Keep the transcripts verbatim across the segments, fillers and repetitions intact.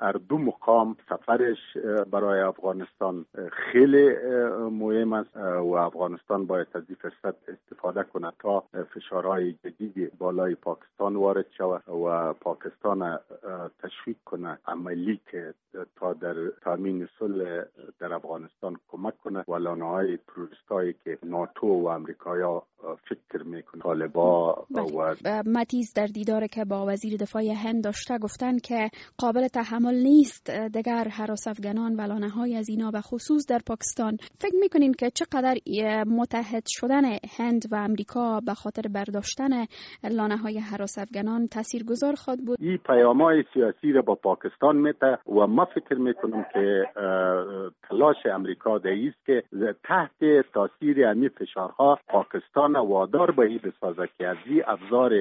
هر دو مقام سفرش برای افغانستان خیلی مهم است و افغانستان باید از این فرصت استفاده کنه تا فشارهای جدید بالای پاکستان وارد شود و پاکستان تشویق کنه عملی که تا در تامین صلح در افغانستان کمک کنه و لانه‌های تروریستایی که ناتو و امریکایا فکر میکنه طالبا و متیز در دیدار که با وزیر دفاع هند داشته گفتن که قابل تحمل نیست دیگر هراس افغانان و لانه‌های از اینا به خصوص در پاکستان. فکر میکنین که چقدر متحد شدن هند و امریکا به خاطر برداشتن لانه‌های هراس افغانان تاثیرگذار خواهد بود؟ این پیام‌های سیاسی را با پاکستان میته و ما فکر میکنم که تلاش امریکا در است که تحت تاثیر همین فشارها پاکستان وادار به این بسازه که از این ابزار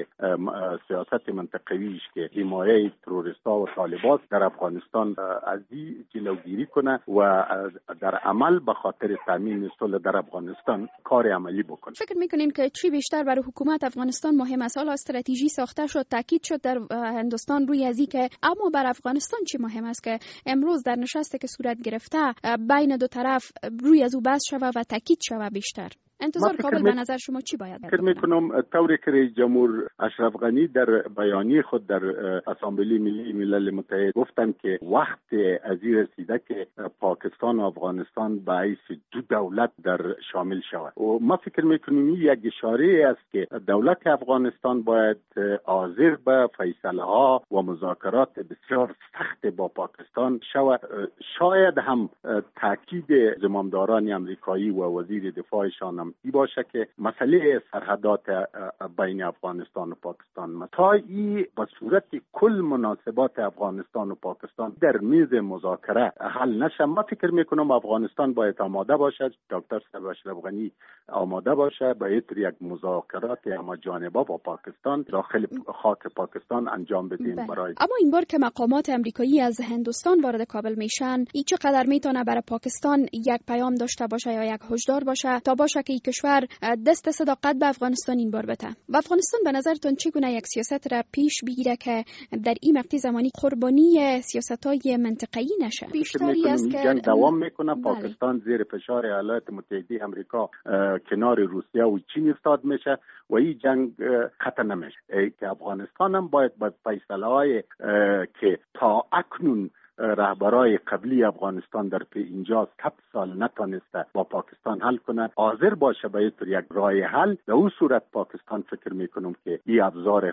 سیاست منطقویش که حمایه تروریستا و طالبات در افغانستان از این جلوگیری کنه و در عمل به خاطر تامین صلح در افغانستان کار عملی بکنه. فکر میکنین که چی بیشتر برای حکومت افغانستان مهم است؟ حالا استراتژی ساخته شد، تاکید شد در هندوستان روی ازی که اما بر افغانستان چی مهم است که امروز در نشستی که صورت گرفته بین دو طرف روی از او بحث شود و تاکید شود بیشتر؟ انتظار کابل به نظر شما چی باید فکر میکنم طوری که رئیس جمهور اشرف غنی در بیانیه خود در اسامبلی ملی ملل متحد گفتن که وقت از این رسیده که پاکستان و افغانستان به حیث دو دولت در شامل شود و ما فکر میکنیم یک اشاره است که دولت افغانستان باید حاضر به فیصله ها و مذاکرات بسیار سخت با پاکستان شود. شاید هم تاکید زمامداران امریکایی و وزیر دفاعشان ای باشه که مسئله سرحدات بین افغانستان و پاکستان تا ای به صورت کل مناسبات افغانستان و پاکستان در میز مذاکره حل نشه. ما فکر میکنم افغانستان باید آماده باشه، دکتر صاحب اشرف غنی آماده باشه باید یک مذاکرات همه جانبه با پاکستان داخل خاک پاکستان انجام بدیم. برای اما این بار که مقامات امریکایی از هندوستان وارد کابل میشن ای چقدر میتونه برای پاکستان یک پیام داشته باشه یا یک هشدار باشه تا باشه که کشور دست صداقت به افغانستان این بار بده؟ و افغانستان به نظرتون چگونه یک سیاست را پیش بگیره که در این مقطع زمانی قربانی سیاست‌های منطقه‌ای نشه؟ بیشتری است که جنگ دوام میکنه. پاکستان زیر فشار ایالات متحده آمریکا کنار روسیه و چین افتاد میشه و این جنگ ختم نمیشه. که افغانستان هم باید با فیصله‌های که تا اکنون رهبرای قبلی افغانستان در پی اینجا هفت سال نتونسته با پاکستان حل کنه حاضر باشه به یک راه حل. در اون صورت پاکستان فکر میکنم که این ابزار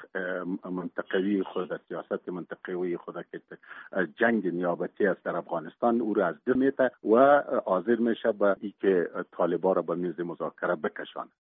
منطقوی خود سیاست منطقوی خود که جنگ نیابتی است در افغانستان او را از دل میته و حاضر میشه به اینکه طالبان را به میز مذاکره بکشانه.